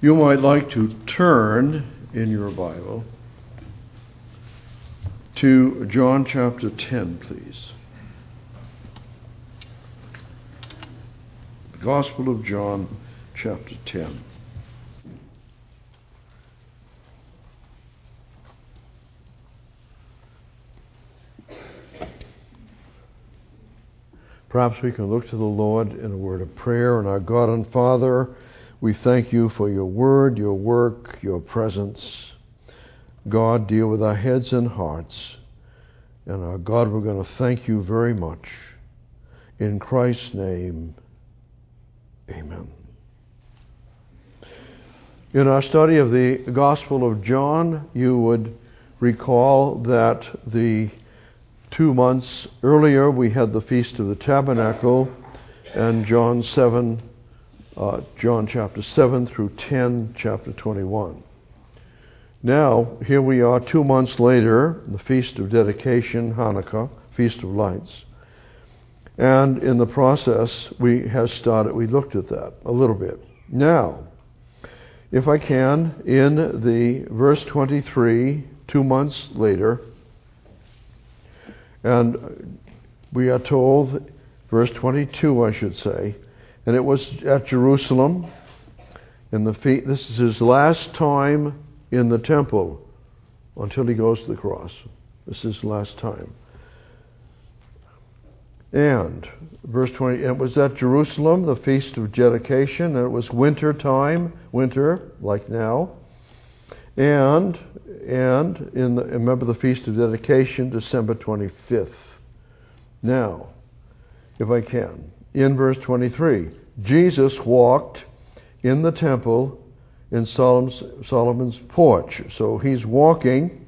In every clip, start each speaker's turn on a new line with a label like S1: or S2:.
S1: You might like to turn in your Bible to John chapter 10, please. The Gospel of John chapter 10. Perhaps we can look to the Lord in a word of prayer. And our God and Father, we thank you for your word, your work, your presence. God, deal with our heads and hearts. And our God, we're going to thank you very much. In Christ's name, amen. In our study of the Gospel of John, you would recall that the 2 months earlier we had the Feast of the Tabernacle, and John chapter 7 through 10, chapter 21. Now, here we are 2 months later, the Feast of Dedication, Hanukkah, Feast of Lights. And in the process, we looked at that a little bit. Now, if I can, in the verse 23, 2 months later, and we are told, verse 22, I should say, and it was at Jerusalem, this is his last time in the temple until he goes to the cross. This is his last time. And verse 20, it was at Jerusalem, the Feast of Dedication, and it was winter time, like now. And remember the Feast of Dedication, December 25th. Now, if I can, in verse 23, Jesus walked in the temple in Solomon's porch. So he's walking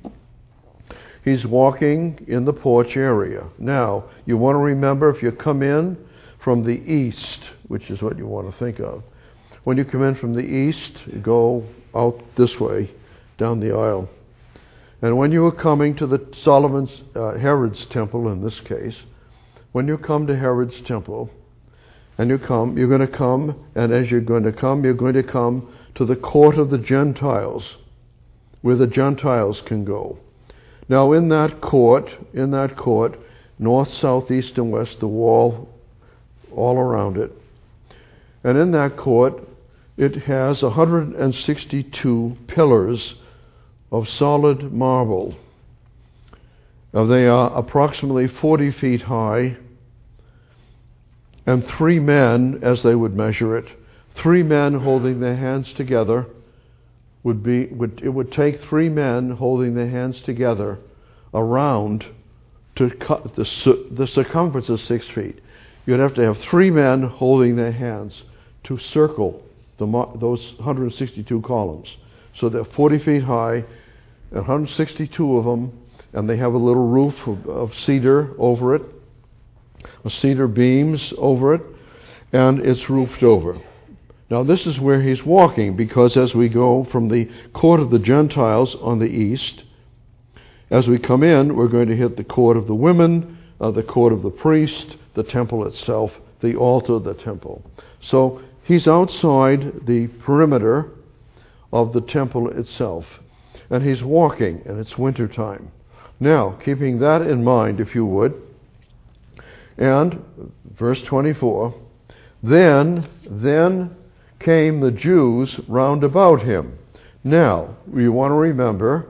S1: in the porch area. Now, you want to remember, if you come in from the east, which is what you want to think of, when you come in from the east, you go out this way, down the aisle. And when you are coming to the Herod's temple in this case, when you come to Herod's temple, and you're going to come, and as you're going to come to the court of the Gentiles, where the Gentiles can go. Now in that court, north, south, east, and west, the wall all around it, and in that court, it has 162 pillars of solid marble. Now they are approximately 40 feet high, and 3 men, as they would measure it, 3 men holding their hands together it would take 3 men holding their hands together around to cut the circumference is 6 feet. You'd have to have 3 men holding their hands to circle those 162 columns. So they're 40 feet high, 162 of them, and they have a little roof of cedar over it, cedar beams over it, and it's roofed over. Now this is where he's walking, because as we go from the court of the Gentiles on the east, as we come in, we're going to hit the court of the women, the court of the priest, the temple itself, the altar of the temple. So he's outside the perimeter of the temple itself, and he's walking, and it's winter time. Now, keeping that in mind, if you would, and verse 24, then came the Jews round about him. Now, we want to remember,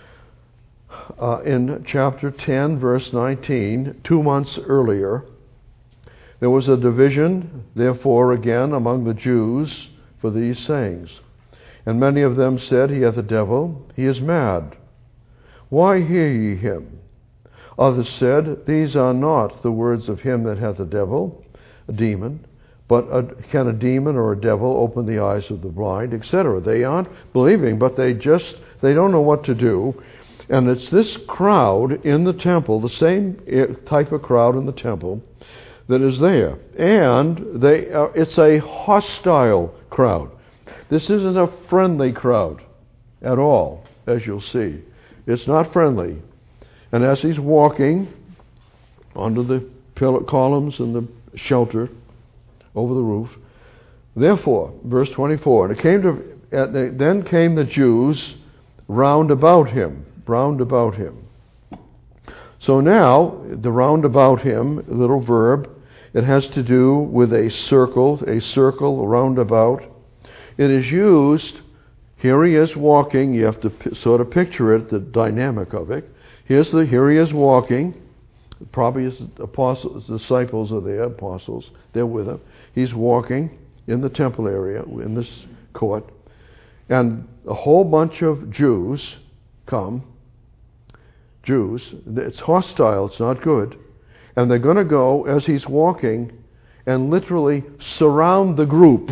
S1: in chapter 10, verse 19, 2 months earlier, there was a division, therefore, again among the Jews for these sayings. And many of them said, He hath a devil, he is mad. Why hear ye him? Others said, These are not the words of him that hath a devil, a demon, but can a demon or a devil open the eyes of the blind, etc. They aren't believing, but they don't know what to do. And it's this crowd in the temple, the same type of crowd in the temple, that is there. And it's a hostile crowd. This isn't a friendly crowd at all, as you'll see. It's not friendly. And as he's walking under the pillar columns and the shelter over the roof, therefore, verse 24, and it came to then came the Jews round about him, round about him. So now, the round about him, little verb, it has to do with a circle, round about. It is used, here he is walking, you have to sort of picture it, the dynamic of it. Here he is walking, probably his disciples are there, apostles, they're with him. He's walking in the temple area, in this court, and a whole bunch of Jews come. Jews, it's hostile, it's not good, and they're going to go as he's walking and literally surround the group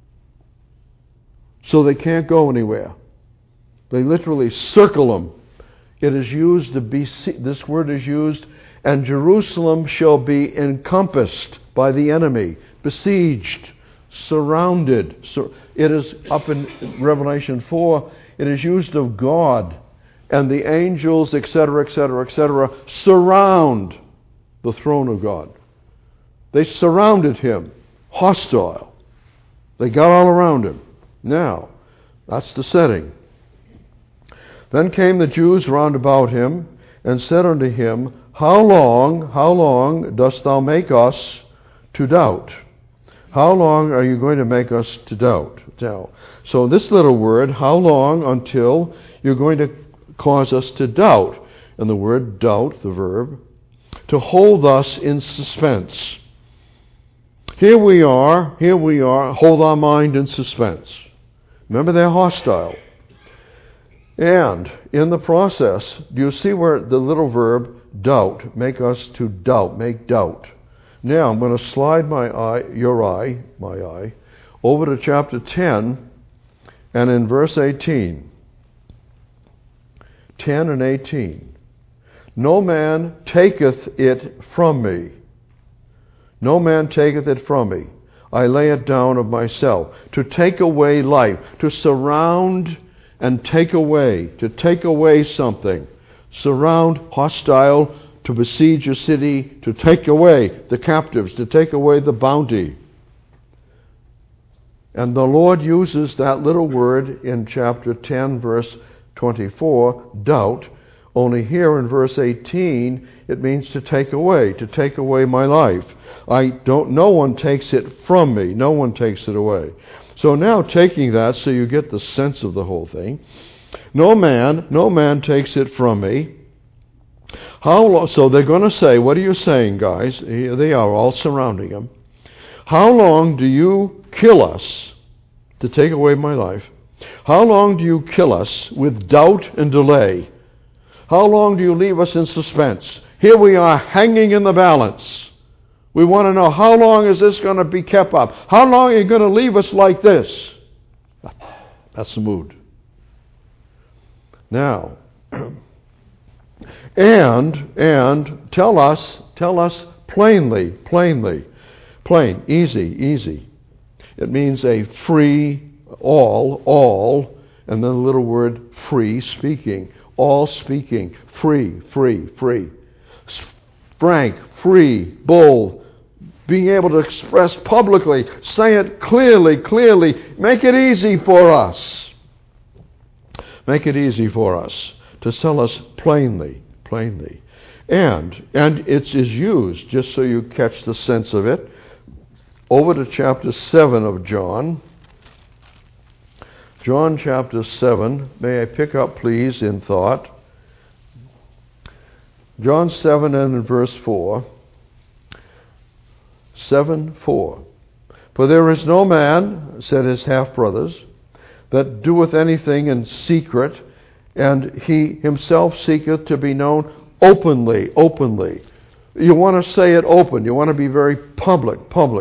S1: so they can't go anywhere. They literally circle him. It is used to be, this word is used, and Jerusalem shall be encompassed by the enemy, besieged, surrounded. So it is up in Revelation 4, it is used of God, and the angels, etc., etc., etc., surround the throne of God. They surrounded him, hostile. They got all around him. Now, that's the setting. Then came the Jews round about him, and said unto him, how long dost thou make us to doubt? How long are you going to make us to doubt? Now, so this little word, how long until you're going to cause us to doubt? And the word doubt, the verb, to hold us in suspense. Here we are, hold our mind in suspense. Remember, they're hostile. And in the process, do you see where the little verb doubt, make us to doubt, make doubt. Now I'm going to slide my eye, over to chapter 10 and in verse 18. 10 and 18. No man taketh it from me. No man taketh it from me. I lay it down of myself. To take away life, to surround and take away, to take away something. Surround, hostile, to besiege a city, to take away the captives, to take away the bounty. And the Lord uses that little word in chapter 10, verse 24, doubt. Only here in verse 18, it means to take away my life. No one takes it from me. No one takes it away. So now taking that so you get the sense of the whole thing. No man takes it from me. How long? So they're going to say, what are you saying, guys? Here they are all surrounding him. How long do you kill us to take away my life? How long do you kill us with doubt and delay? How long do you leave us in suspense? Here we are hanging in the balance. We want to know, how long is this going to be kept up? How long are you going to leave us like this? That's the mood. Now, and tell us plainly, plain, easy. It means a free, all, and then a little word free, speaking. All speaking, free. Frank, free, bold, being able to express publicly, say it clearly, make it easy for us. Make it easy for us to tell us plainly. And it is used, just so you catch the sense of it, over to chapter 7 of John. John chapter 7. May I pick up, please, in thought. John 7 and in verse 4. 7:4. For there is no man, said his half-brothers, that doeth anything in secret, and he himself seeketh to be known openly. You want to say it open. You want to be very public.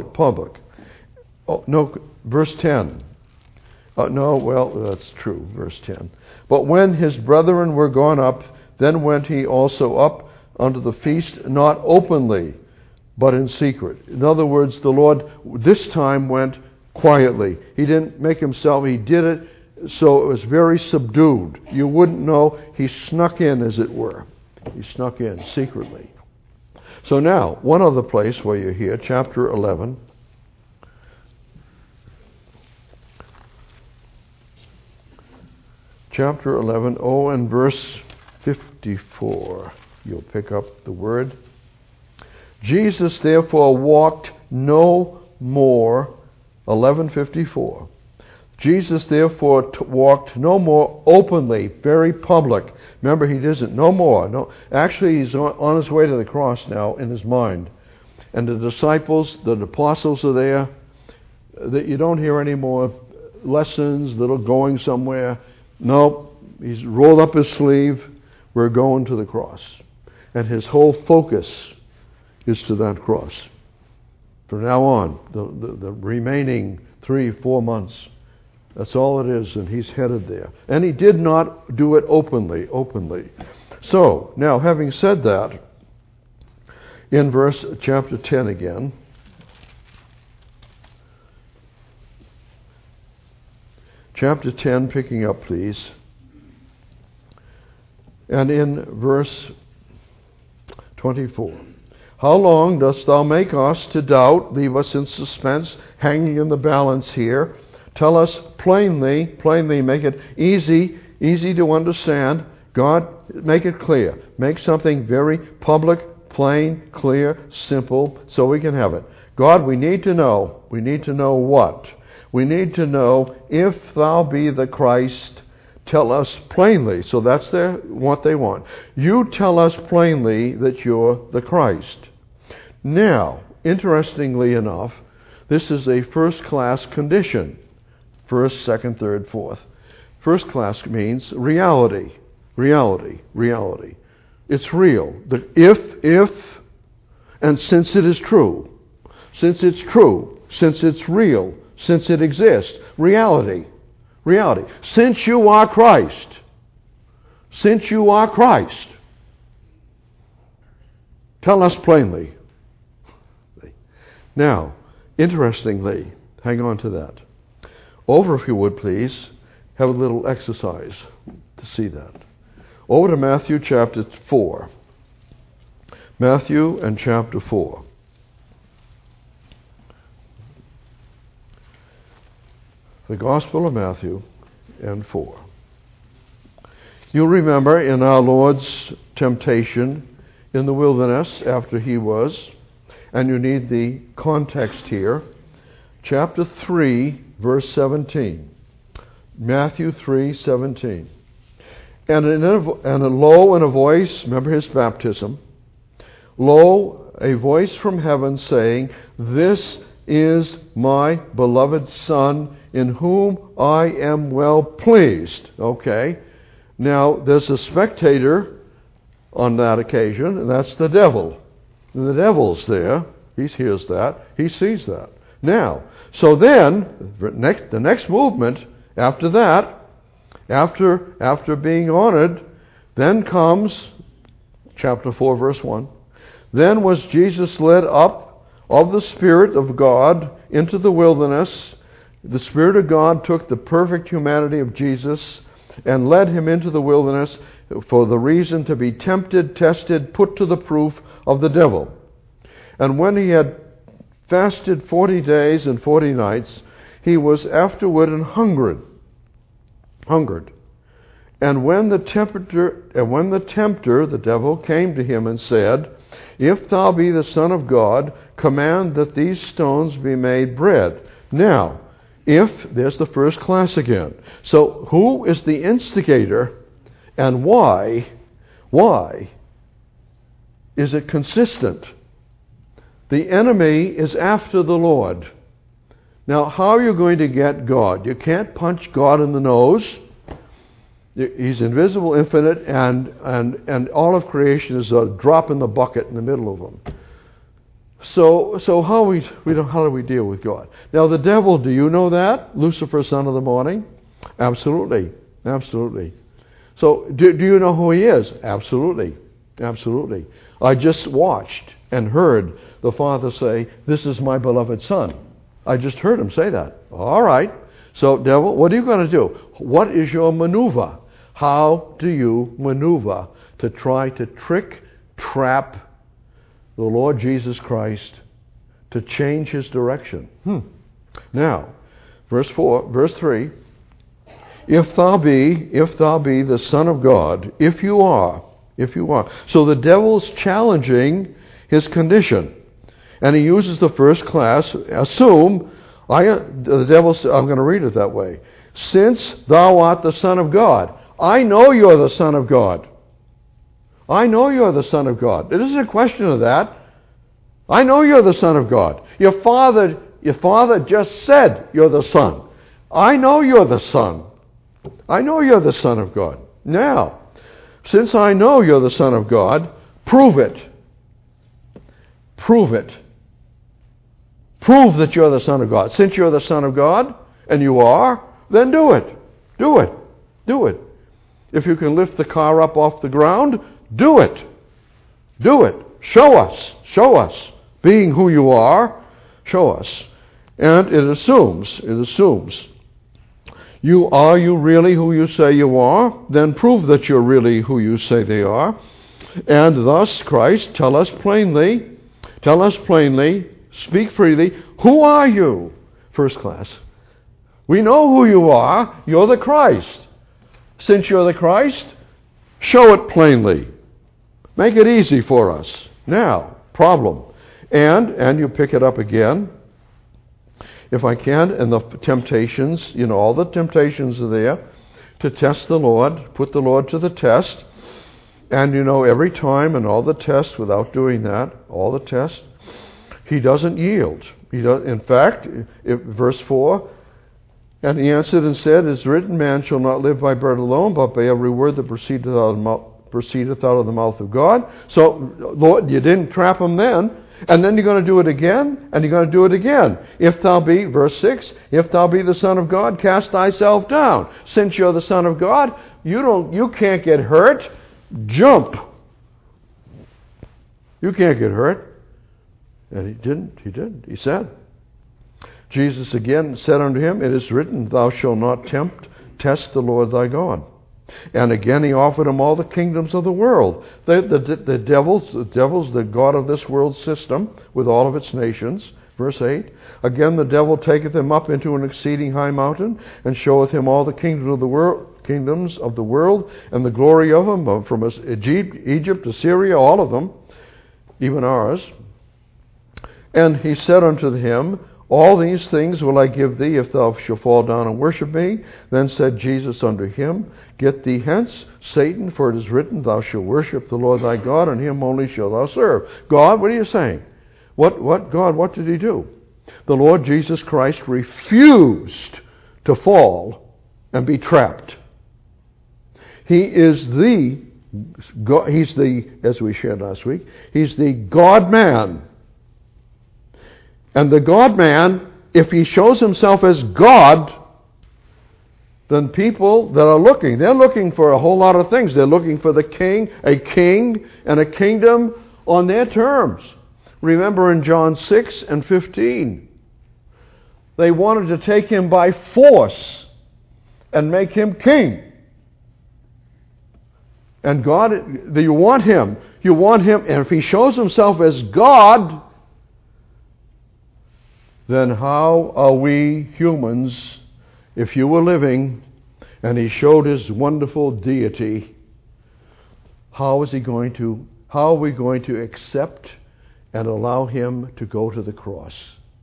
S1: Oh, no, verse 10. That's true, verse 10. But when his brethren were gone up, then went he also up unto the feast, not openly, but in secret. In other words, the Lord this time went quietly. He didn't make himself, he did it so it was very subdued. You wouldn't know. He snuck in, as it were. He snuck in secretly. So now, one other place where you're here, chapter 11. chapter 11, and verse 54. You'll pick up the word. Jesus therefore walked no more, 11:54. Jesus therefore walked no more openly, very public. Remember, he doesn't, no more. No, actually, he's on his way to the cross now in his mind. And the disciples, the apostles are there. That you don't hear any more lessons, little going somewhere. Nope, he's rolled up his sleeve. We're going to the cross. And his whole focus is to that cross. From now on, the remaining 3-4 months, that's all it is, and he's headed there. And he did not do it openly. So, now, having said that, in chapter 10 again, chapter 10, picking up, please, and in verse 24. How long dost thou make us to doubt, leave us in suspense, hanging in the balance here? Tell us plainly, make it easy to understand. God, make it clear. Make something very public, plain, clear, simple, so we can have it. God, we need to know. We need to know what? We need to know, if thou be the Christ, tell us plainly. So that's what they want. You tell us plainly that you're the Christ. Now, interestingly enough, this is a first-class condition. First, second, third, fourth. First class means reality. Reality. It's real. The if, and since it is true. Since it's true. Since it's real. Since it exists. Reality. Since you are Christ. Tell us plainly. Now, interestingly, hang on to that. Over, if you would please, have a little exercise to see that. Over to Matthew chapter 4. Matthew and chapter 4. The Gospel of Matthew and 4. You'll remember in our Lord's temptation in the wilderness after he was, and you need the context here, chapter 3, verse 17. Matthew 3:17. And lo, in a voice, remember his baptism, lo, a voice from heaven saying, This is my beloved Son, in whom I am well pleased. Okay. Now, there's a spectator on that occasion, and that's the devil. And the devil's there. He hears that. He sees that. Now, so then, the next movement after that, after being honored, then comes chapter 4, verse 1. Then was Jesus led up of the Spirit of God into the wilderness. The Spirit of God took the perfect humanity of Jesus and led him into the wilderness for the reason to be tempted, tested, put to the proof of the devil. And when he had fasted 40 days and 40 nights, he was afterward and hungered. And when the tempter, the devil, came to him and said, If thou be the Son of God, command that these stones be made bread. Now, there's the first class again. So who is the instigator and why is it consistent? The enemy is after the Lord. Now, how are you going to get God? You can't punch God in the nose. He's invisible, infinite, and all of creation is a drop in the bucket in the middle of them. So how do we deal with God? Now, the devil, do you know that? Lucifer, son of the morning? Absolutely. So, do you know who he is? Absolutely. I just watched and heard the Father say, This is my beloved Son. I just heard him say that. All right. So, devil, what are you going to do? What is your maneuver? How do you maneuver to try to trap the Lord Jesus Christ to change his direction? Now, verse 3, if thou be the Son of God, if you are. So the devil's challenging his condition. And he uses the first class, assume, the devil says, I'm going to read it that way. Since thou art the Son of God. I know you're the Son of God. I know you're the Son of God. It isn't a question of that. I know you're the Son of God. Your father just said you're the Son. I know you're the Son. I know you're the Son of God. Now, since I know you're the Son of God, prove it. Prove it. Prove that you're the Son of God. Since you're the Son of God, and you are, then do it. Do it. Do it. If you can lift the car up off the ground, do it. Do it. Show us. Show us. Being who you are, show us. And it assumes, are you really who you say you are? Then prove that you're really who you say they are. And thus, Christ, tell us plainly, speak freely, who are you? First class. We know who you are. You're the Christ. Since you're the Christ, show it plainly. Make it easy for us. Now, problem. And you pick it up again, if I can, and the temptations, all the temptations are there to test the Lord, put the Lord to the test. And every time in all the tests, without doing that, all the tests, he doesn't yield. In fact, verse 4, and he answered and said, it is written, man shall not live by bread alone, but by every word that proceedeth out of the mouth of God. So, Lord, you didn't trap him then. And then you're going to do it again, and you're going to do it again. If thou be, verse 6, if thou be the Son of God, cast thyself down. Since you're the Son of God, you can't get hurt. Jump. You can't get hurt. And he didn't. He said. Jesus again said unto him, it is written, thou shalt not test the Lord thy God. And again he offered him all the kingdoms of the world. The devil's the god of this world system with all of its nations. Verse 8. Again the devil taketh him up into an exceeding high mountain, and showeth him all the kingdoms of the world, and the glory of them, from Egypt, Assyria, all of them, even ours. And he said unto him, all these things will I give thee, if thou shalt fall down and worship me. Then said Jesus unto him, get thee hence, Satan, for it is written, thou shalt worship the Lord thy God, and him only shalt thou serve. God, what are you saying? God, what did he do? The Lord Jesus Christ refused to fall and be trapped. He's the, as we shared last week, he's the God-man. And the God-man, if he shows himself as God, then people that are they're looking for a whole lot of things. They're looking for a king and a kingdom on their terms. Remember in John 6 and 15, they wanted to take him by force and make him king. And God, you want him, and if he shows himself as God, then how are we humans, if you were living and he showed his wonderful deity, how are we going to accept and allow him to go to the cross?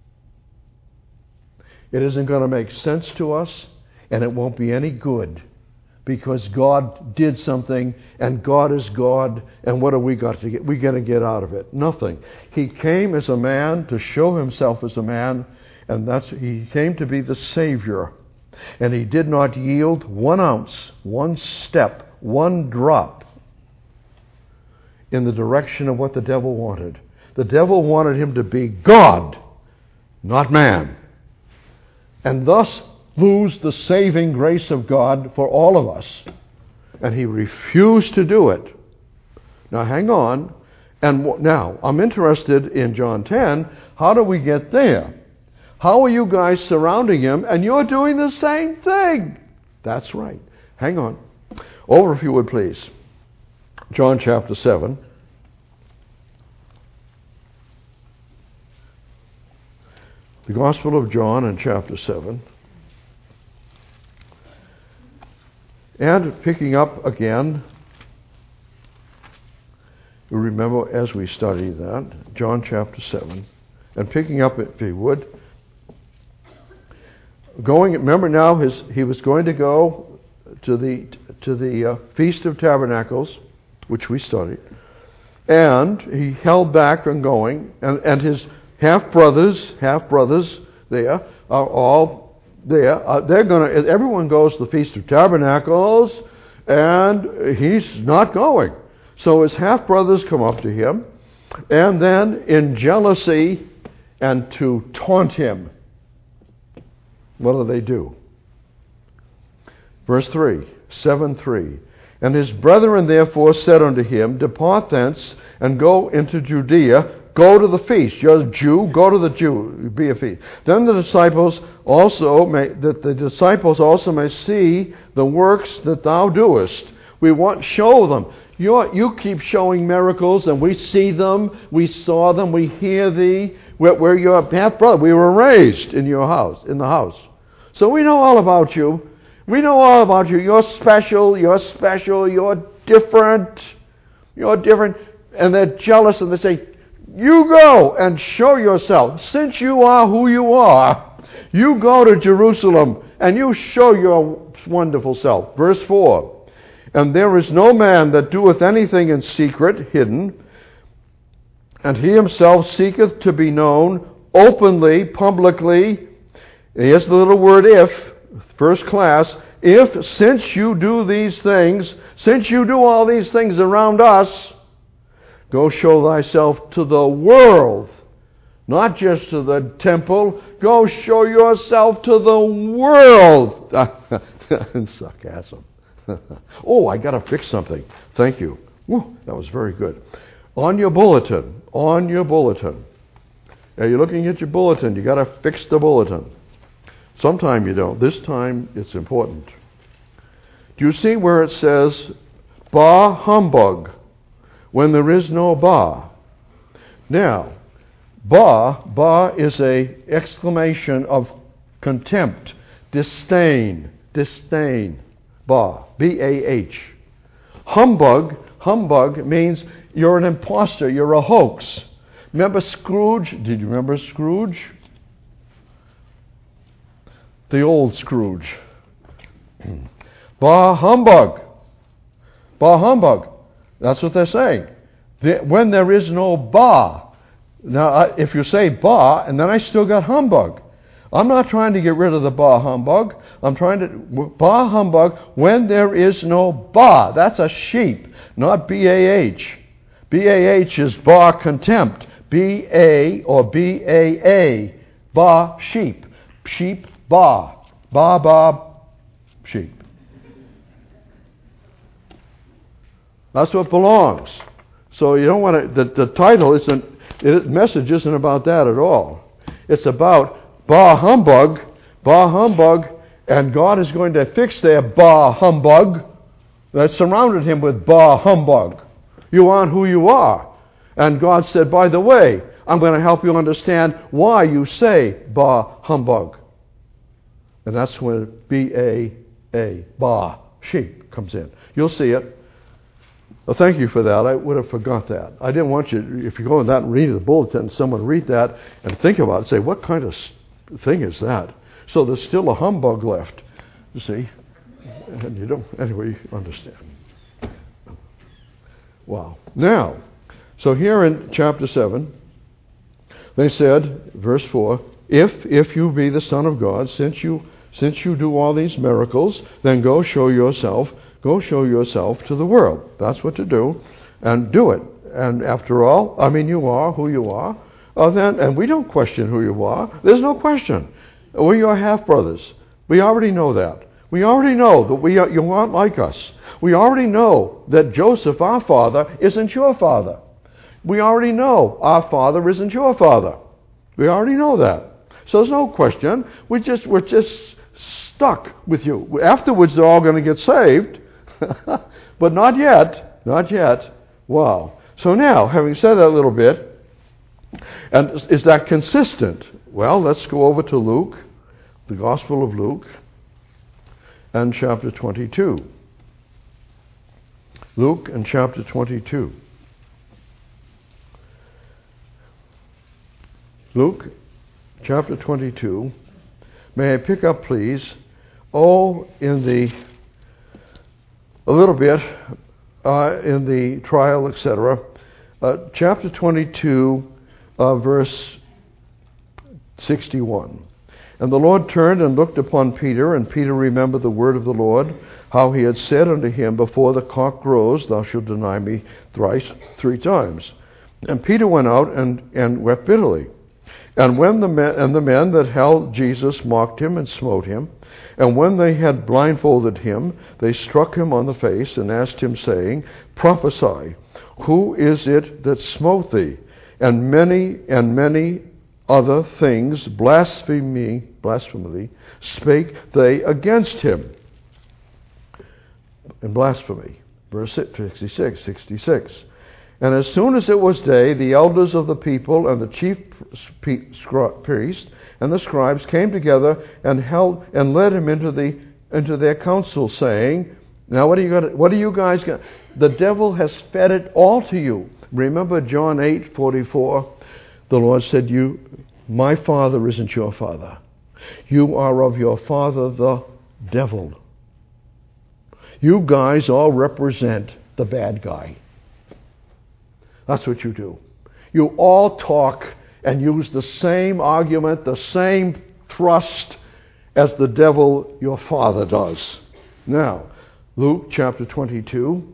S1: It isn't going to make sense to us, and it won't be any good, because God did something, and God is God, and what have we got to get? We got to get out of it. Nothing. He came as a man to show himself as a man, and he came to be the Savior. And he did not yield 1 ounce, 1 step, 1 drop in the direction of what the devil wanted. The devil wanted him to be God, not man, and thus lose the saving grace of God for all of us. And he refused to do it. Now hang on. And now I'm interested in John 10. How do we get there? How are you guys surrounding him and you're doing the same thing? That's right. Hang on. Over, if you would, please. John chapter 7. The Gospel of John in chapter 7. And picking up again, you remember as we studied that, John chapter 7, and picking up, if you would, remember now he was going to go to the Feast of Tabernacles, which we studied, and he held back from going, and his half-brothers there are all there. Everyone goes to the Feast of Tabernacles, and he's not going. So his half-brothers come up to him, and then in jealousy and to taunt him, what do? Verse 3, 7:3. And his brethren therefore said unto him, Depart thence, and go into Judea, go to the feast. You're a Jew, go to the Jew, be a feast. Then the disciples also may see the works that thou doest. We want show them. You keep showing miracles, and we see them, we saw them, we hear thee. We're your half-brother. We were raised in your house, in the house. So we know all about you. We know all about you. You're special, you're different. And they're jealous, and they say, you go and show yourself. Since you are who you are, you go to Jerusalem and you show your wonderful self. Verse 4. And there is no man that doeth anything in secret, hidden, and he himself seeketh to be known openly, publicly. Here's the little word if, first class. If, since you do these things, since you do all these things around us, go show thyself to the world, not just to the temple. Go show yourself to the world. Sarcasm. Oh, I got to fix something. Thank you. Whew, that was very good. On your bulletin. Are you looking at your bulletin? You got to fix the bulletin. Sometime you don't. This time it's important. Do you see where it says, Bah humbug, when there is no bah? Now, bah is a exclamation of contempt, disdain, bah, B-A-H. Humbug means you're an imposter, you're a hoax. Remember Scrooge? Did you remember Scrooge? The old Scrooge. Bah humbug. That's what they're saying. When there is no bah. Now, if you say bah, and then I still got humbug. I'm not trying to get rid of the bah humbug. I'm trying to, bah humbug, when there is no bah. That's a sheep, not B-A-H. B-A-H is bah contempt. B-A or B-A-A. Bah, sheep. Sheep, bah. Bah, sheep. That's what belongs. So you don't want to, the title isn't, message isn't about that at all. It's about bah humbug, and God is going to fix their bah humbug that surrounded him with bah humbug. You aren't who you are. And God said, by the way, I'm going to help you understand why you say bah humbug. And that's when B-A-A, bah, sheep, comes in. You'll see it. Well, thank you for that. I would have forgot that. I didn't want you, if you go in that and read the bulletin, someone read that and think about it, say, what kind of thing is that? So there's still a humbug left, you see. And you don't, anyway, you understand. Wow. Now, so here in chapter 7, they said, verse 4, if you be the Son of God, since you do all these miracles, then go show yourself to the world. That's what to do, and do it. And after all, you are who you are. And we don't question who you are. There's no question. We're your half-brothers. We already know that. We already know that you aren't like us. We already know that Joseph, our father, isn't your father. We already know our father isn't your father. We already know that. So there's no question. We're just stuck with you. Afterwards, they're all going to get saved. But not yet. Not yet. Wow. So now, having said that a little bit, and is that consistent? Well, let's go over to Luke, the Gospel of Luke, and chapter 22. Luke in chapter 22. Luke chapter 22. May I pick up, please, in the trial, etc. Chapter 22, verse 61. And the Lord turned and looked upon Peter, and Peter remembered the word of the Lord, how he had said unto him, Before the cock crows, thou shalt deny me three times. And Peter went out and wept bitterly. And when the men that held Jesus mocked him and smote him, and when they had blindfolded him, they struck him on the face and asked him, saying, Prophesy, who is it that smote thee? And many other things blasphemingly spake they against him. In blasphemy. Verse 66. And as soon as it was day, the elders of the people and the chief priests and the scribes came together and led him into their council, saying, Now what are you guys got? The devil has fed it all to you. Remember John 8:44? The Lord said, My Father isn't your father. You are of your father, the devil. You guys all represent the bad guy. That's what you do. You all talk and use the same argument, the same thrust as the devil, your father, does. Now, Luke chapter 22,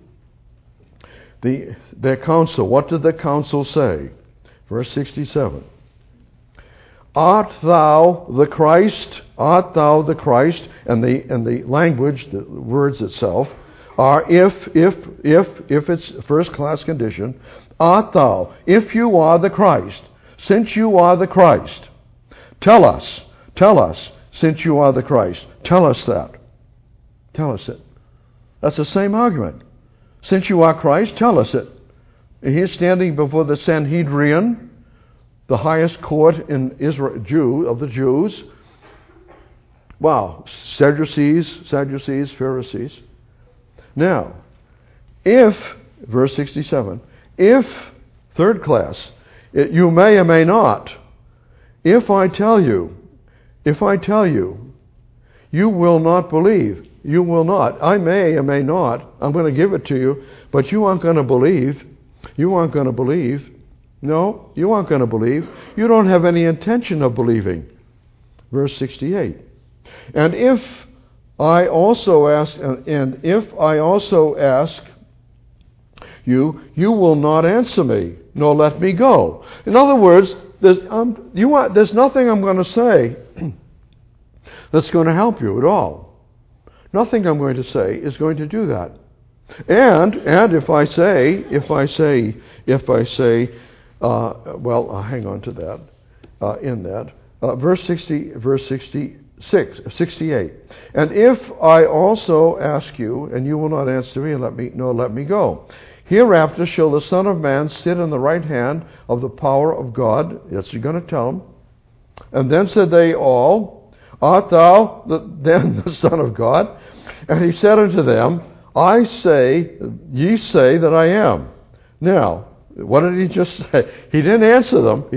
S1: their council. What did the council say? Verse 67. Art thou the Christ? Art thou the Christ? And the language, the words itself, are if it's first class condition, art thou, if you are the Christ, since you are the Christ, tell us, since you are the Christ, tell us that. Tell us it. That's the same argument. Since you are Christ, tell us it. And he's standing before the Sanhedrin, the highest court in Israel, of the Jews. Wow, Sadducees, Pharisees. Now, if, verse 67, if, third class, you may or may not, if I tell you, you will not believe. You will not. I may or may not. I'm going to give it to you, but you aren't going to believe. You aren't going to believe. No, you aren't going to believe. You don't have any intention of believing. Verse 68. And if I also ask you, you will not answer me, nor let me go. In other words, there's nothing I'm going to say that's going to help you at all. Nothing I'm going to say is going to do that. And if I say, hang on to that. Verse 68. And if I also ask you, and you will not answer me, nor let me go. Hereafter shall the Son of Man sit in the right hand of the power of God. That's what you're going to tell them. And then said they all, Art thou then the Son of God? And he said unto them, ye say that I am. Now, what did he just say? He didn't answer them.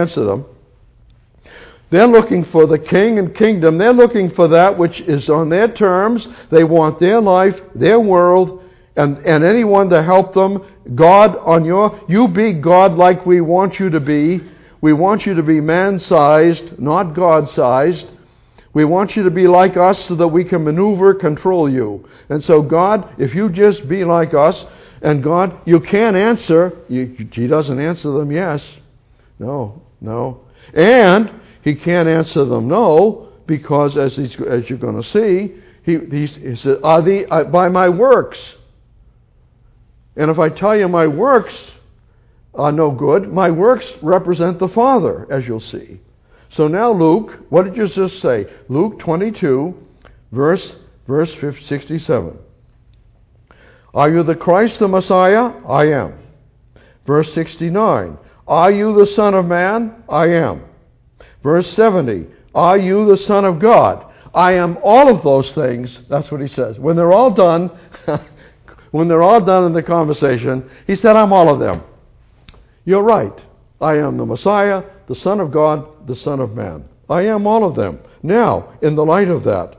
S1: They're looking for the king and kingdom. They're looking for that which is on their terms. They want their life, their world, and anyone to help them. God you be God like we want you to be. We want you to be man-sized, not God-sized. We want you to be like us so that we can maneuver, control you. And so God, if you just be like us, and God, you can't answer. He doesn't answer them yes. No. And he can't answer them no, because as you're going to see, he said, by my works. And if I tell you my works are no good, my works represent the Father, as you'll see. So now Luke, what did you just say? Luke 22, verse 67. Are you the Christ, the Messiah? I am. Verse 69. Are you the Son of Man? I am. Verse 70. Are you the Son of God? I am all of those things. That's what he says. When they're all done, when they're all done in the conversation, he said, I'm all of them. You're right. I am the Messiah, the Son of God, the Son of Man. I am all of them. Now, in the light of that,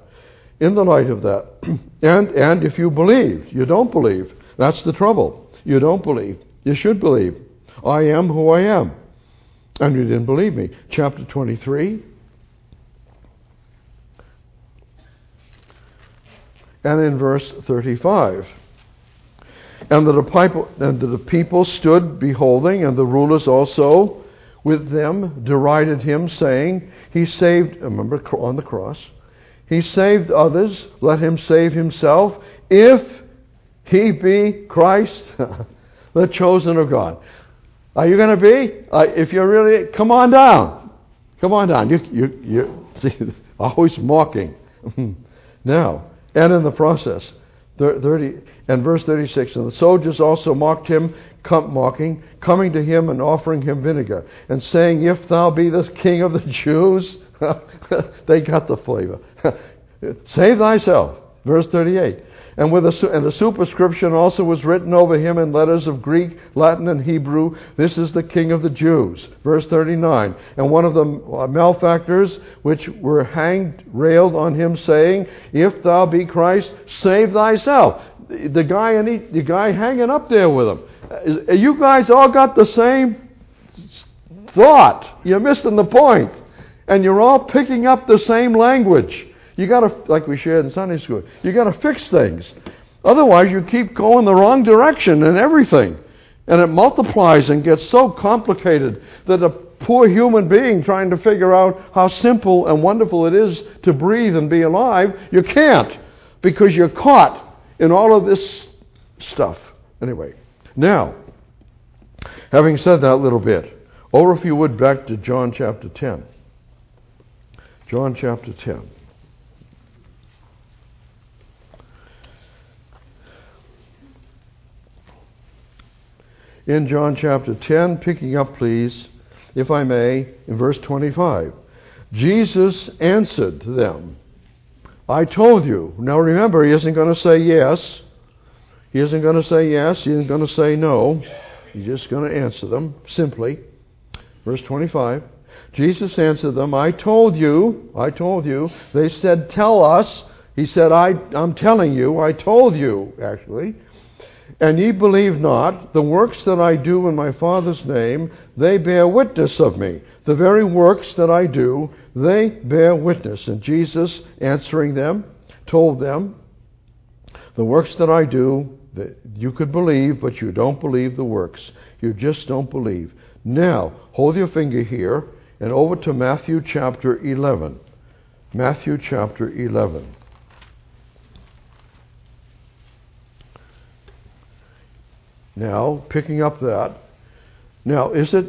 S1: and if you believe, you don't believe, that's the trouble. You don't believe. You should believe. I am who I am. And you didn't believe me. Chapter 23. And in verse 35. And the people stood beholding, and the rulers also with them derided him, saying, he saved, remember on the cross, he saved others, let him save himself, if he be Christ, the chosen of God. Are you going to be? If you're really, come on down. Come on down. You see, always mocking. Now, and in the process, 30 and verse 36, and the soldiers also mocked him, coming to him and offering him vinegar, and saying, if thou be the king of the Jews. They got the flavor. Save thyself. Verse 38. And a superscription also was written over him in letters of Greek, Latin, and Hebrew. This is the King of the Jews. Verse 39. And one of the malefactors which were hanged railed on him, saying, if thou be Christ, save thyself. The guy hanging up there with him. You guys all got the same thought. You're missing the point. And you're all picking up the same language. You got to, like we shared in Sunday school, you got to fix things. Otherwise, you keep going the wrong direction in everything. And it multiplies and gets so complicated that a poor human being trying to figure out how simple and wonderful it is to breathe and be alive, you can't, because you're caught in all of this stuff. Anyway, now, having said that little bit, over if you would back to John chapter 10. John chapter 10. In John chapter 10, picking up, please, if I may, in verse 25. Jesus answered them, I told you. Now remember, he isn't going to say yes. He isn't going to say yes. He isn't going to say no. He's just going to answer them simply. Verse 25. Jesus answered them, I told you. They said, tell us. He said, I'm telling you. I told you, actually. And ye believe not. The works that I do in my Father's name, they bear witness of me. The very works that I do, they bear witness. And Jesus, answering them, told them, the works that I do, that you could believe, but you don't believe the works. You just don't believe. Now, hold your finger here and over to Matthew chapter 11. Matthew chapter 11. Now, picking up that. Now,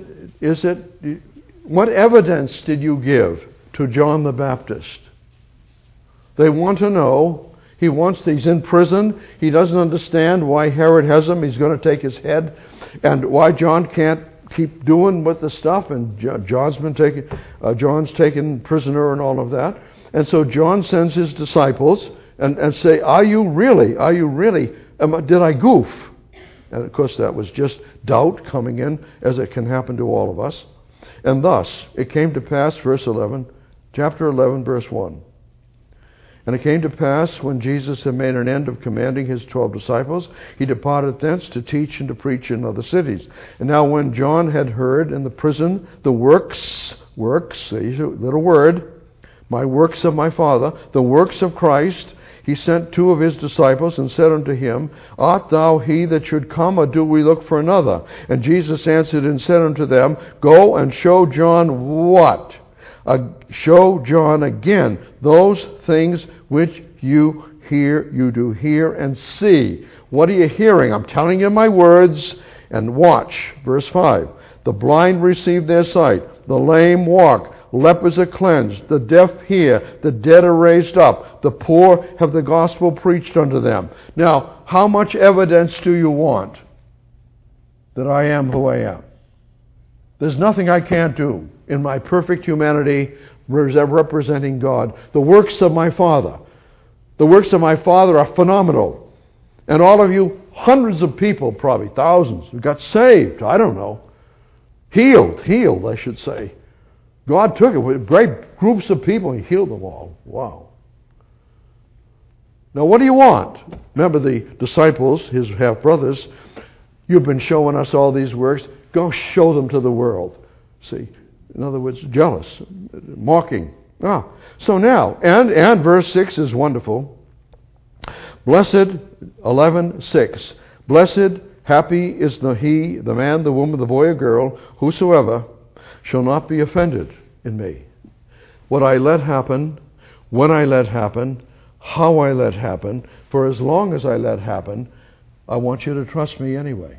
S1: what evidence did you give to John the Baptist? They want to know. He's in prison. He doesn't understand why Herod has him. He's going to take his head. And why John can't keep doing with the stuff. And John's taken prisoner and all of that. And so John sends his disciples and say, Are you really? Did I goof? And of course that was just doubt coming in, as it can happen to all of us. And thus it came to pass, verse 11, chapter 11, verse 1. And it came to pass, when Jesus had made an end of commanding his 12 disciples, he departed thence to teach and to preach in other cities. And now when John had heard in the prison the works, little word, my works of my Father, the works of Christ, he sent 2 of his disciples and said unto him, Art thou he that should come, or do we look for another? And Jesus answered and said unto them, Go and show John what? Show John again those things which you do hear and see. What are you hearing? I'm telling you my words. And watch, verse 5. The blind receive their sight, the lame walk, lepers are cleansed, the deaf hear, the dead are raised up, the poor have the gospel preached unto them. Now, how much evidence do you want that I am who I am? There's nothing I can't do in my perfect humanity representing God. The works of my Father. The works of my Father are phenomenal. And all of you, hundreds of people, probably thousands, who got saved. I don't know. Healed, I should say. God took it with great groups of people and healed them all. Wow. Now what do you want? Remember the disciples, his half-brothers, you've been showing us all these works. Go show them to the world. See? In other words, jealous, mocking. So now, and verse 6 is wonderful. Blessed, 11:6. Blessed, happy is the man, the woman, the boy or girl, whosoever shall not be offended in me. What I let happen, when I let happen, how I let happen, for as long as I let happen, I want you to trust me anyway.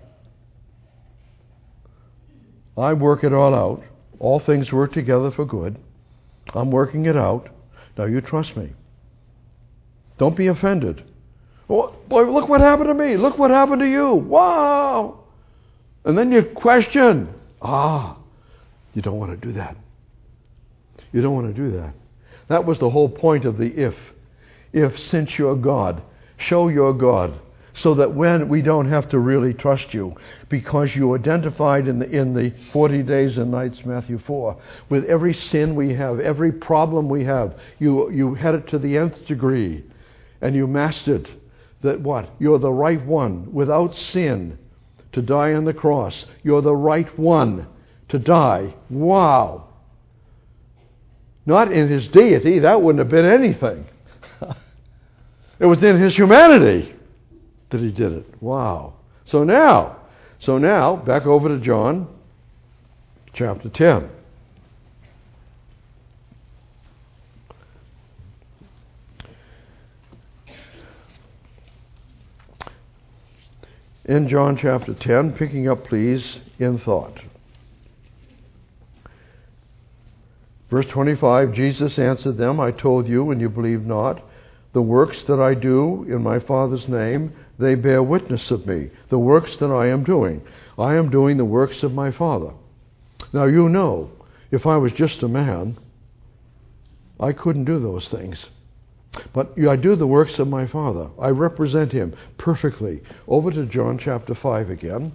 S1: I work it all out. All things work together for good. I'm working it out. Now you trust me. Don't be offended. Oh, boy, look what happened to me. Look what happened to you. Wow. And then you question. You don't want to do that. You don't want to do that. That was the whole point of the if. If, since you're God, show your God, so that when we don't have to really trust you, because you identified in the 40 days and nights, Matthew 4, with every sin we have, every problem we have, you had it to the nth degree, and you mastered that what? You're the right one, without sin, to die on the cross. You're the right one to die. Wow. Not in his deity, that wouldn't have been anything. It was in his humanity that he did it. Wow. So now, back over to John chapter 10. In John chapter 10, picking up please in thought. Verse 25, Jesus answered them, I told you, and you believe not. The works that I do in my Father's name, they bear witness of me. The works that I am doing the works of my Father. Now you know, if I was just a man, I couldn't do those things. But I do the works of my Father. I represent him perfectly. Over to John chapter 5 again.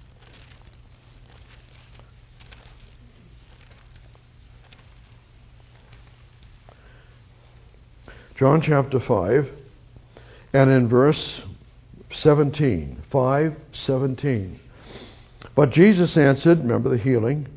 S1: John chapter 5, and in verse 17, 5:17. But Jesus answered, remember the healing.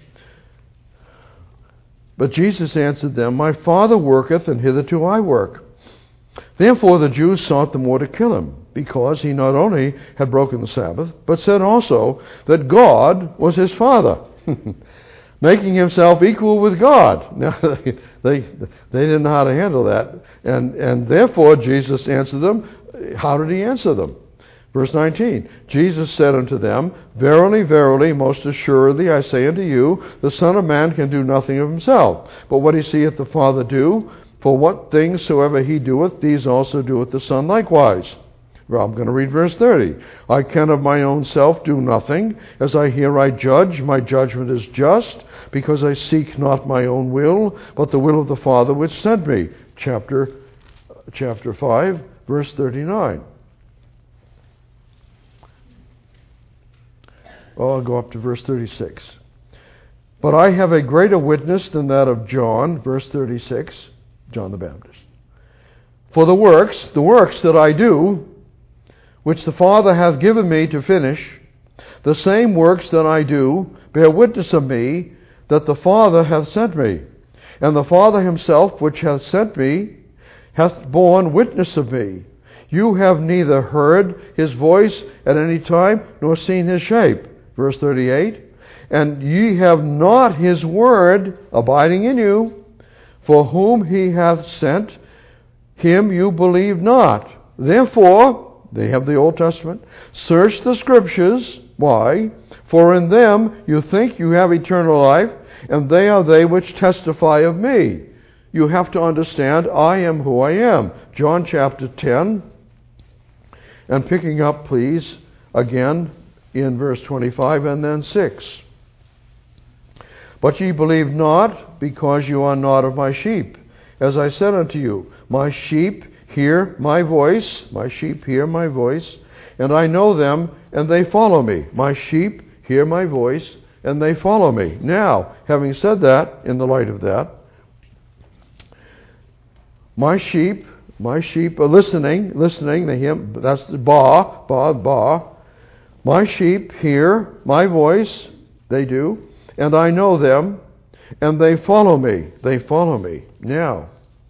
S1: But Jesus answered them, my Father worketh, and hitherto I work. Therefore the Jews sought the more to kill him, because he not only had broken the Sabbath, but said also that God was his Father, making himself equal with God. Now, they didn't know how to handle that. And therefore Jesus answered them. How did he answer them? Verse 19, Jesus said unto them, Verily, verily, most assuredly, I say unto you, the Son of Man can do nothing of himself, but what he seeth the Father do, for what things soever he doeth, these also doeth the Son likewise. Well, I'm going to read verse 30. I can of my own self do nothing. As I hear I judge, my judgment is just, because I seek not my own will, but the will of the Father which sent me. Chapter 5, verse 39. I'll go up to verse 36. But I have a greater witness than that of John, verse 36, John the Baptist. For the works that I do, which the Father hath given me to finish, the same works that I do bear witness of me that the Father hath sent me. And the Father himself, which hath sent me, hath borne witness of me. You have neither heard his voice at any time, nor seen his shape. Verse 38, and ye have not his word abiding in you, for whom he hath sent, him you believe not. Therefore, they have the Old Testament, search the Scriptures. Why? For in them you think you have eternal life, and they are they which testify of me. You have to understand, I am who I am. John chapter 10, and picking up, please, again, in verse 25 and then 6. But ye believe not, because you are not of my sheep. As I said unto you, my sheep hear my voice, and I know them, and they follow me. My sheep hear my voice, and they follow me. Now, having said that, in the light of that, my sheep are listening, they hear, that's the ba. My sheep hear my voice, they do, and I know them, and they follow me. Now,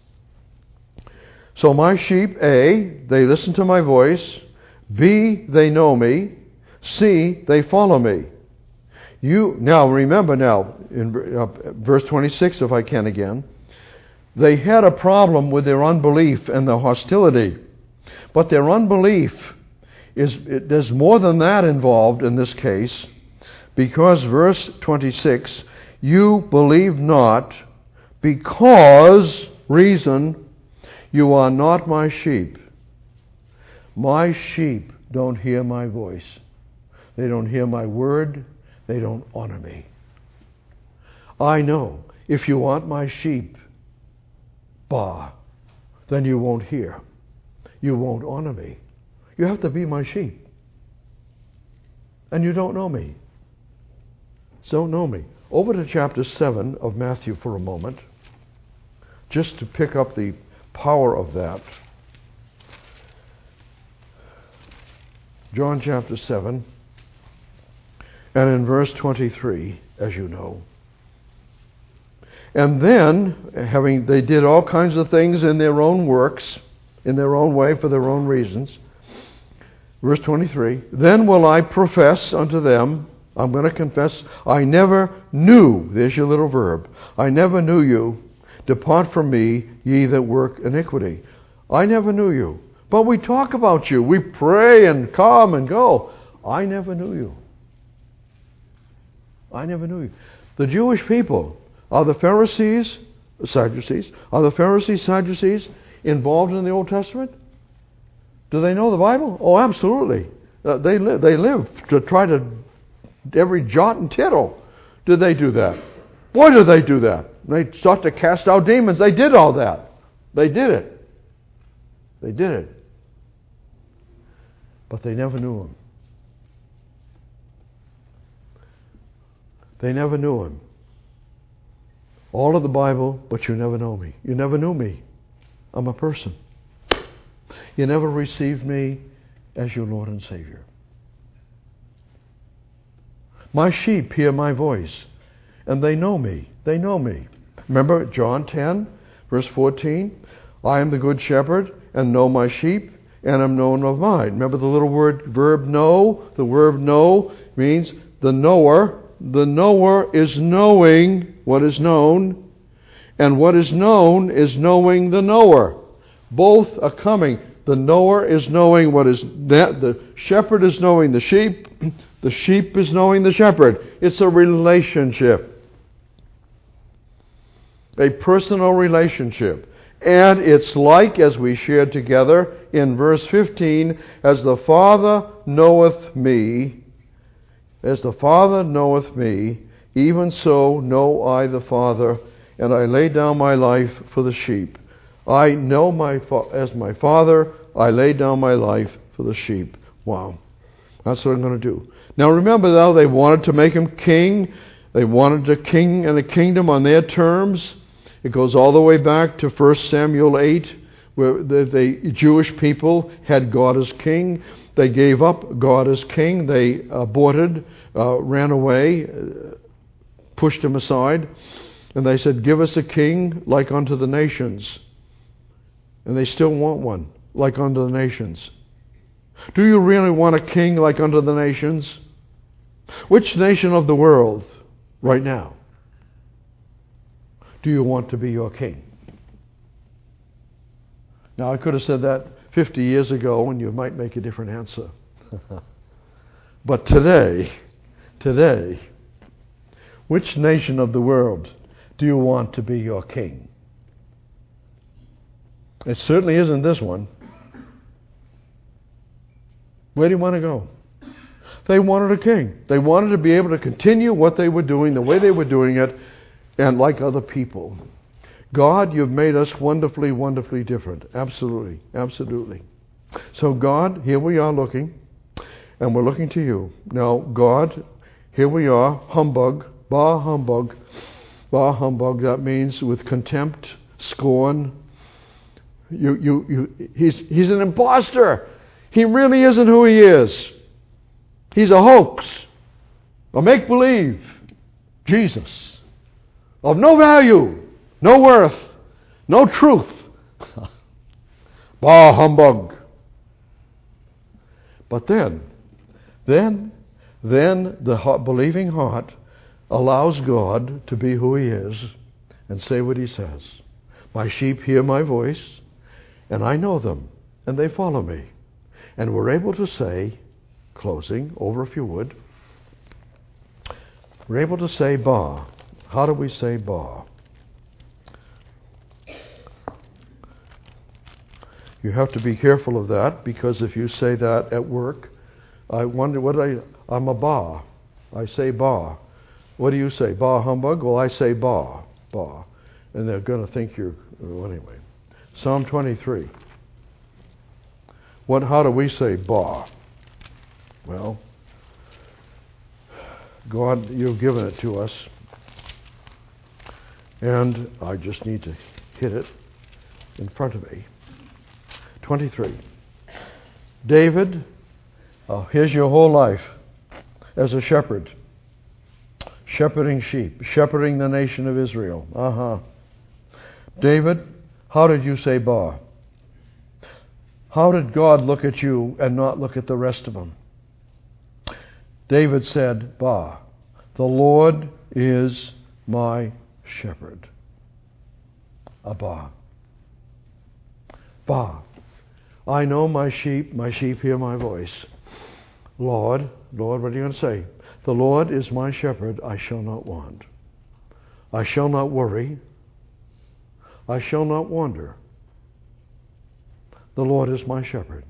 S1: so my sheep, A, they listen to my voice, B, they know me, C, they follow me. Now remember in verse 26, if I can again, they had a problem with their unbelief and their hostility. But their unbelief there's more than that involved in this case, because verse 26, you believe not because, reason, you are not my sheep. My sheep don't hear my voice. They don't hear my word. They don't honor me. I know if you aren't my sheep, then you won't hear. You won't honor me. You have to be my sheep. And you don't know me. Don't know me. Over to chapter 7 of Matthew for a moment, just to pick up the power of that. John chapter 7, and in verse 23, as you know. And then, they did all kinds of things in their own works, in their own way, for their own reasons. Verse 23, then will I profess unto them, I'm going to confess, I never knew, there's your little verb, I never knew you. Depart from me, ye that work iniquity. I never knew you. But we talk about you. We pray and come and go. I never knew you. I never knew you. The Jewish people, are the Pharisees, Sadducees involved in the Old Testament? Do they know the Bible? Oh, absolutely. They live to try to every jot and tittle. Did they do that? Why did they do that? They sought to cast out demons. They did all that. They did it. But they never knew him. They never knew him. All of the Bible, but you never know me. You never knew me. I'm a person. You never received me as your Lord and Savior. My sheep hear my voice, and they know me. They know me. Remember John 10, verse 14? I am the good shepherd, and know my sheep, and am known of mine. Remember the little verb know? The verb know means the knower. The knower is knowing what is known, and what is known is knowing the knower. Both are coming. The knower is knowing what is that. The shepherd is knowing the sheep. The sheep is knowing the shepherd. It's a relationship. A personal relationship. And it's like, as we shared together in verse 15, as the Father knoweth me, even so know I the Father, and I lay down my life for the sheep. I know as my Father, I lay down my life for the sheep. Wow. That's what I'm going to do. Now remember, though, they wanted to make him king. They wanted a king and a kingdom on their terms. It goes all the way back to 1 Samuel 8, where the Jewish people had God as king. They gave up God as king. They aborted, ran away, pushed him aside. And they said, give us a king like unto the nations. And they still want one, like unto the nations. Do you really want a king like unto the nations? Which nation of the world right now do you want to be your king? Now, I could have said that 50 years ago and you might make a different answer. But today, which nation of the world do you want to be your king? It certainly isn't this one. Where do you want to go? They wanted a king. They wanted to be able to continue what they were doing, the way they were doing it, and like other people. God, you've made us wonderfully, wonderfully different. Absolutely, absolutely. So God, here we are looking. And we're looking to you. Now, God, here we are, humbug, bah humbug. Bah humbug, that means with contempt, scorn. He's an imposter. He really isn't who he is. He's a hoax, a make-believe Jesus of no value, no worth, no truth. Bah humbug. But then the believing heart allows God to be who he is and say what he says. My sheep hear my voice, and I know them, and they follow me. And we're able to say, closing, over if you would, we're able to say bah. How do we say bah? You have to be careful of that, because if you say that at work, I wonder I'm a bah. I say bah. What do you say? Bah humbug? Well, I say bah. Bah. And they're going to think you're, well, anyway. Psalm 23. How do we say bah? Well, God, you've given it to us. And I just need to hit it in front of me. 23. David, here's your whole life as a shepherd. Shepherding sheep. Shepherding the nation of Israel. David, how did you say bah? How did God look at you and not look at the rest of them? David said, bah, the Lord is my shepherd. A bah. Bah. I know my sheep hear my voice. Lord, what are you going to say? The Lord is my shepherd, I shall not want. I shall not worry. I shall not wander. The Lord is my shepherd.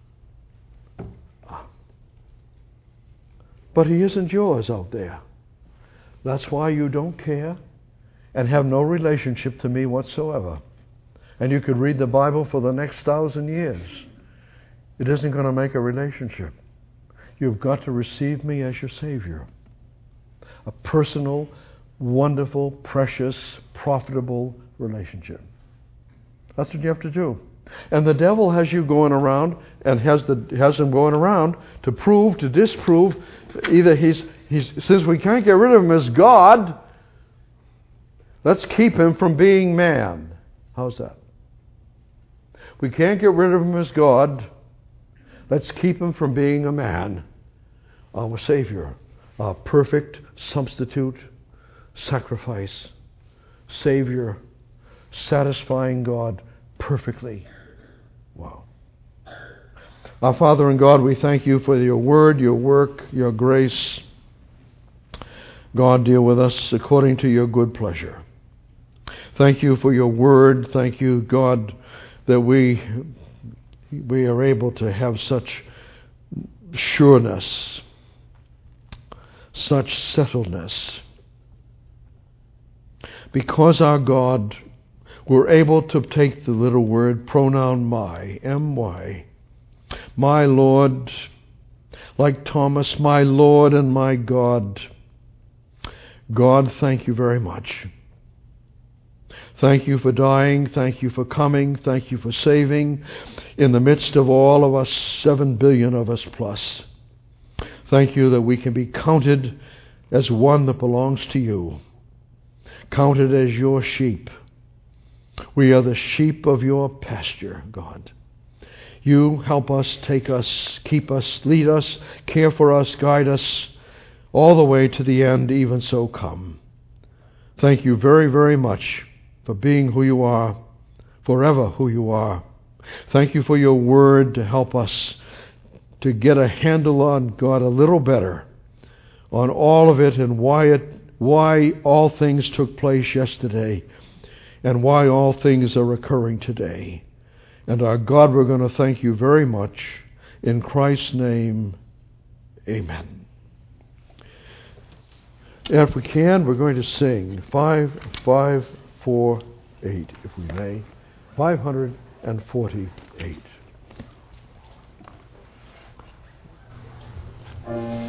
S1: But he isn't yours out there. That's why you don't care and have no relationship to me whatsoever. And you could read the Bible for the next 1,000 years. It isn't going to make a relationship. You've got to receive me as your Savior. A personal, wonderful, precious, profitable relationship. That's what you have to do. And the devil has you going around and has him going around to prove, to disprove. Either he's since we can't get rid of him as God, let's keep him from being man. How's that? We can't get rid of him as God. Let's keep him from being a man. Our Savior, our perfect substitute, sacrifice, Savior, satisfying God perfectly. Wow. Our Father and God, we thank you for your word, your work, your grace. God, deal with us according to your good pleasure. Thank you for your word. Thank you, God, that we are able to have such sureness, such settledness. Because our God, we're able to take the little word pronoun my, M-Y, my Lord, like Thomas, my Lord and my God. God, thank you very much. Thank you for dying. Thank you for coming. Thank you for saving in the midst of all of us, 7 billion of us plus. Thank you that we can be counted as one that belongs to you, counted as your sheep. We are the sheep of your pasture, God. You help us, take us, keep us, lead us, care for us, guide us, all the way to the end, even so come. Thank you very, very much for being who you are, forever who you are. Thank you for your word to help us to get a handle on God a little better, on all of it and why all things took place yesterday and why all things are occurring today. And our God, we're going to thank you very much. In Christ's name, amen. And if we can, we're going to sing 548, if we may. 548. you.